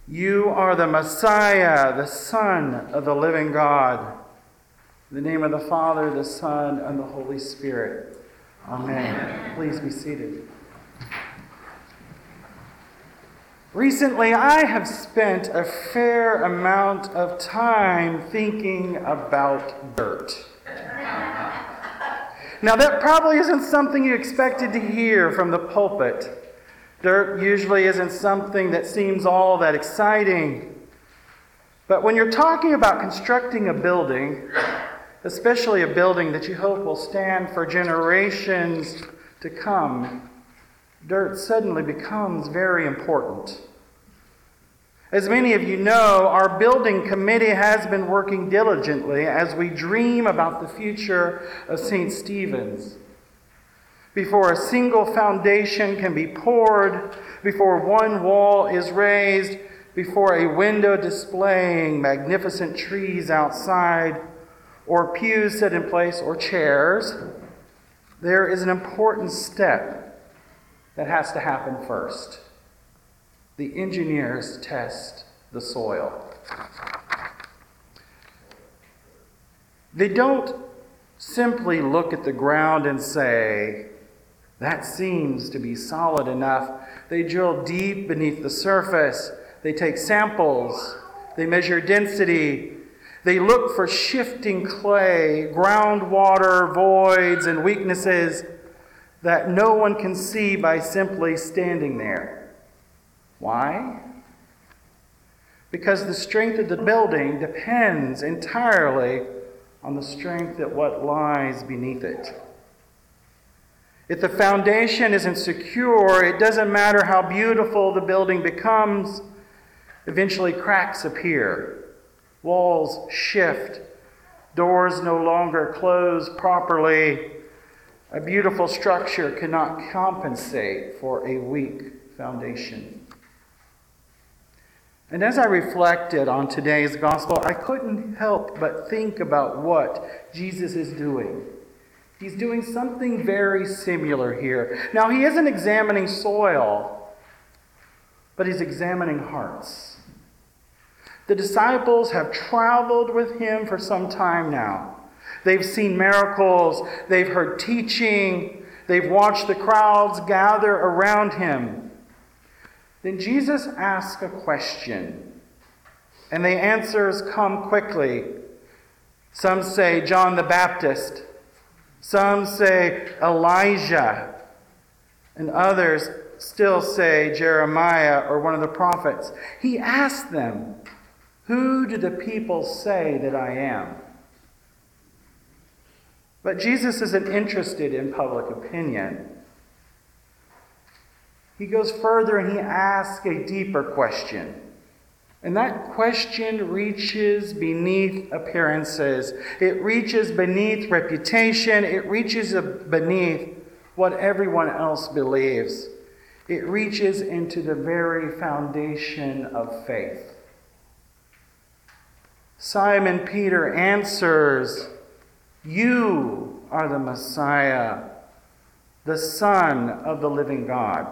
You are the Messiah, the Son of the living God. In the name of the Father, the Son, and the Holy Spirit. Amen. Please be seated. Recently, I have spent a fair amount of time thinking about dirt. Now, that probably isn't something you expected to hear from the pulpit. Dirt usually isn't something that seems all that exciting. But when you're talking about constructing a building, especially a building that you hope will stand for generations to come, dirt suddenly becomes very important. As many of you know, our building committee has been working diligently as we dream about the future of St. Stephen's. Before a single foundation can be poured, before one wall is raised, before a window displaying magnificent trees outside, or pews set in place, or chairs, there is an important step that has to happen first. The engineers test the soil. They don't simply look at the ground and say, that seems to be solid enough. They drill deep beneath the surface. They take samples. They measure density. They look for shifting clay, groundwater, voids, and weaknesses that no one can see by simply standing there. Why? Because the strength of the building depends entirely on the strength of what lies beneath it. If the foundation isn't secure, it doesn't matter how beautiful the building becomes. Eventually cracks appear. Walls shift. Doors no longer close properly. A beautiful structure cannot compensate for a weak foundation. And as I reflected on today's gospel, I couldn't help but think about what Jesus is doing. He's doing something very similar here. Now, he isn't examining soil, but he's examining hearts. The disciples have traveled with him for some time now. They've seen miracles, they've heard teaching, they've watched the crowds gather around him. Then Jesus asks a question, and the answers come quickly. Some say John the Baptist. Some say Elijah, and others still say Jeremiah or one of the prophets. He asked them, "Who do the people say that I am?" But Jesus isn't interested in public opinion. He goes further and he asks a deeper question. And that question reaches beneath appearances. It reaches beneath reputation. It reaches beneath what everyone else believes. It reaches into the very foundation of faith. Simon Peter answers, "You are the Messiah, the Son of the living God."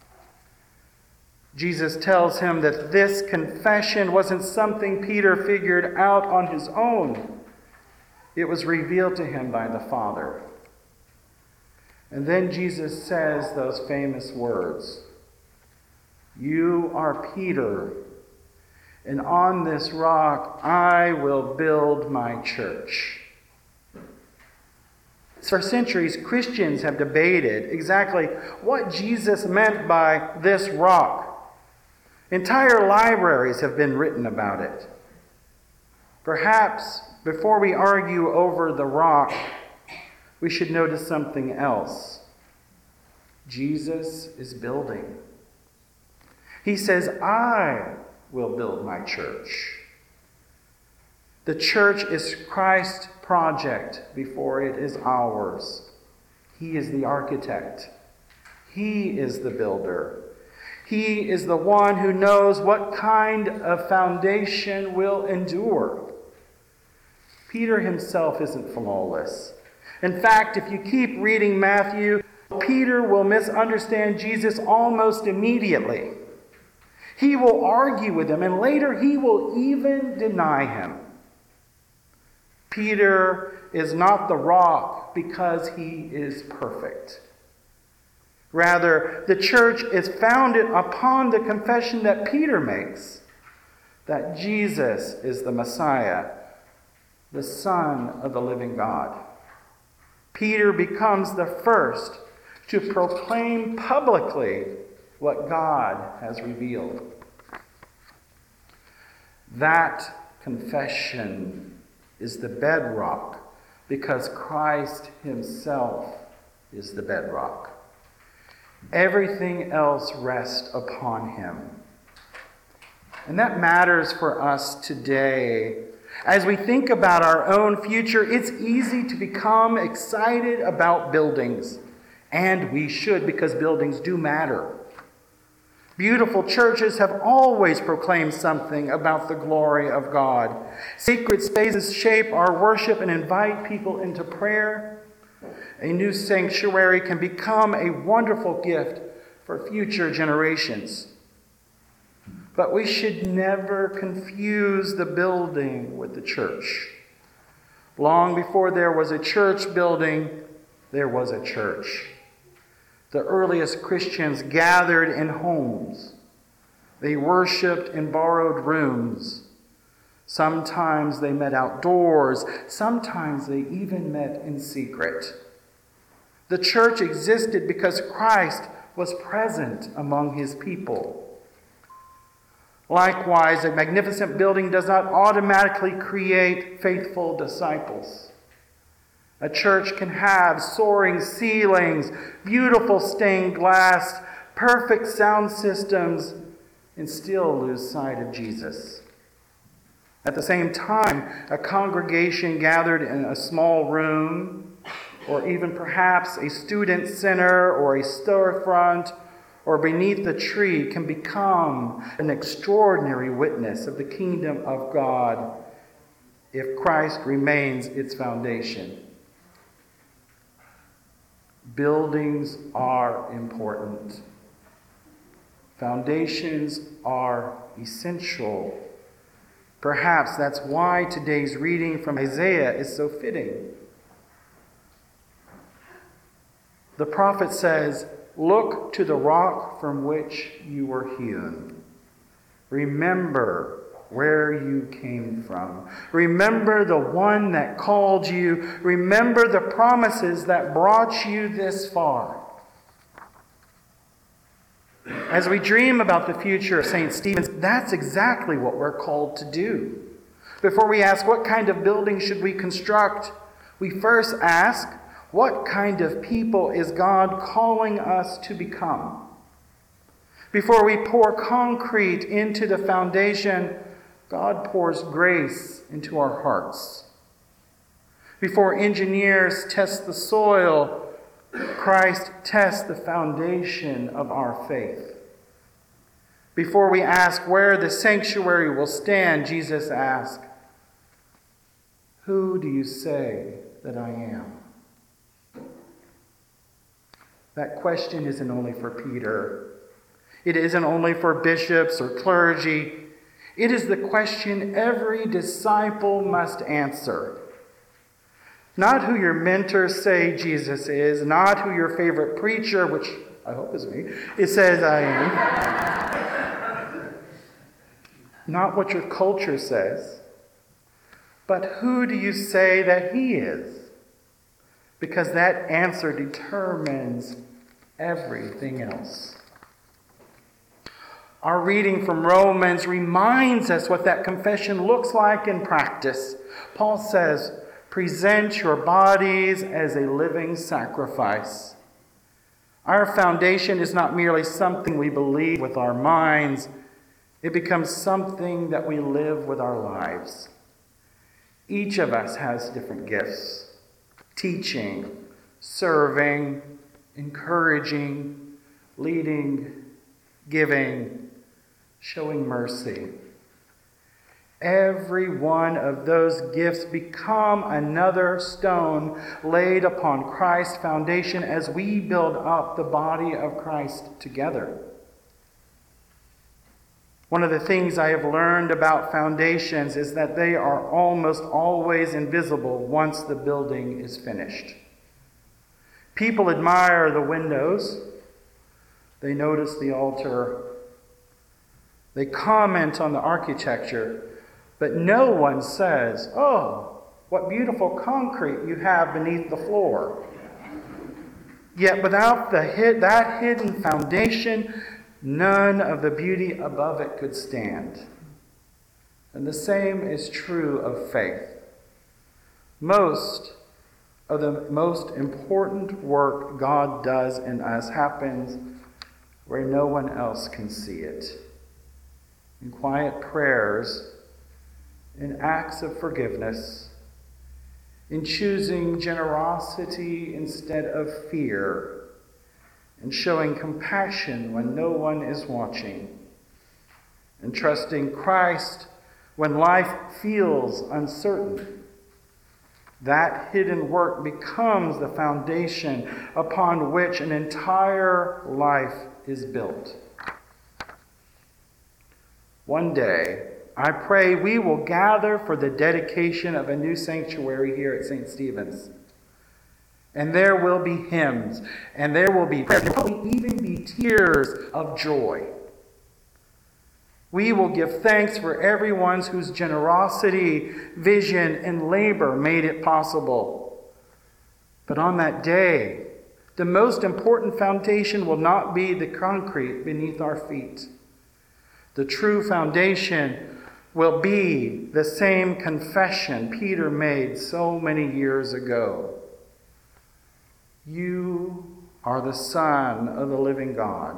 Jesus tells him that this confession wasn't something Peter figured out on his own. It was revealed to him by the Father. And then Jesus says those famous words, "You are Peter, and on this rock I will build my church." For centuries, Christians have debated exactly what Jesus meant by this rock. Entire libraries have been written about it. Perhaps before we argue over the rock, we should notice something else. Jesus is building. He says, "I will build my church." The church is Christ's project before it is ours. He is the architect. He is the builder. He is the one who knows what kind of foundation will endure. Peter himself isn't flawless. In fact, if you keep reading Matthew, Peter will misunderstand Jesus almost immediately. He will argue with him, and later he will even deny him. Peter is not the rock because he is perfect. Rather, the church is founded upon the confession that Peter makes, that Jesus is the Messiah, the Son of the living God. Peter becomes the first to proclaim publicly what God has revealed. That confession is the bedrock because Christ himself is the bedrock. Everything else rests upon him. And that matters for us today. As we think about our own future, it's easy to become excited about buildings. And we should, because buildings do matter. Beautiful churches have always proclaimed something about the glory of God. Sacred spaces shape our worship and invite people into prayer. A new sanctuary can become a wonderful gift for future generations. But we should never confuse the building with the church. Long before there was a church building, there was a church. The earliest Christians gathered in homes. They worshiped in borrowed rooms. Sometimes they met outdoors. Sometimes they even met in secret. The church existed because Christ was present among his people. Likewise, a magnificent building does not automatically create faithful disciples. A church can have soaring ceilings, beautiful stained glass, perfect sound systems, and still lose sight of Jesus. At the same time, a congregation gathered in a small room, or even perhaps a student center or a storefront or beneath the tree, can become an extraordinary witness of the kingdom of God if Christ remains its foundation. Buildings are important. Foundations are essential. Perhaps that's why today's reading from Isaiah is so fitting. The prophet says, "Look to the rock from which you were hewn. Remember where you came from. Remember the one that called you. Remember the promises that brought you this far." As we dream about the future of St. Stephen's, that's exactly what we're called to do. Before we ask what kind of building should we construct, we first ask, what kind of people is God calling us to become? Before we pour concrete into the foundation, God pours grace into our hearts. Before engineers test the soil, Christ tests the foundation of our faith. Before we ask where the sanctuary will stand, Jesus asks, "Who do you say that I am?" That question isn't only for Peter. It isn't only for bishops or clergy. It is the question every disciple must answer. Not who your mentors say Jesus is, not who your favorite preacher, which I hope is me, it says I am. Not what your culture says, but who do you say that he is? Because that answer determines everything else. Our reading from Romans reminds us what that confession looks like in practice. Paul says, "Present your bodies as a living sacrifice." Our foundation is not merely something we believe with our minds. It becomes something that we live with our lives. Each of us has different gifts. Teaching, serving, encouraging, leading, giving, showing mercy. Every one of those gifts become another stone laid upon Christ's foundation as we build up the body of Christ together. One of the things I have learned about foundations is that they are almost always invisible once the building is finished. People admire the windows. They notice the altar. They comment on the architecture. But no one says, "Oh, what beautiful concrete you have beneath the floor." Yet without that hidden foundation, none of the beauty above it could stand. And the same is true of faith. Most of the most important work God does in us happens where no one else can see it. In quiet prayers, in acts of forgiveness, in choosing generosity instead of fear, and showing compassion when no one is watching, and trusting Christ when life feels uncertain. That hidden work becomes the foundation upon which an entire life is built. One day, I pray we will gather for the dedication of a new sanctuary here at St. Stephen's. And there will be hymns, and there will be prayers, there will even be tears of joy. We will give thanks for everyone whose generosity, vision, and labor made it possible. But on that day, the most important foundation will not be the concrete beneath our feet. The true foundation will be the same confession Peter made so many years ago. You are the Son of the living God.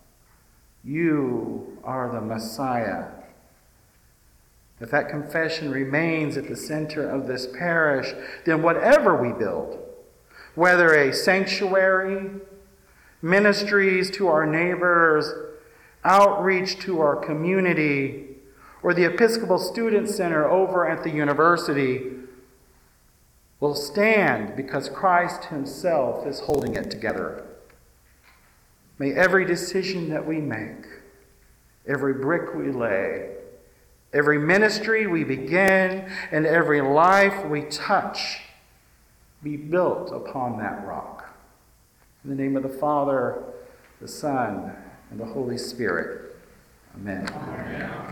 You are the Messiah. If that confession remains at the center of this parish, then whatever we build, whether a sanctuary, ministries to our neighbors, outreach to our community, or the Episcopal Student Center over at the university, will stand because Christ himself is holding it together. May every decision that we make, every brick we lay, every ministry we begin, and every life we touch be built upon that rock. In the name of the Father, the Son, and the Holy Spirit. Amen. Amen.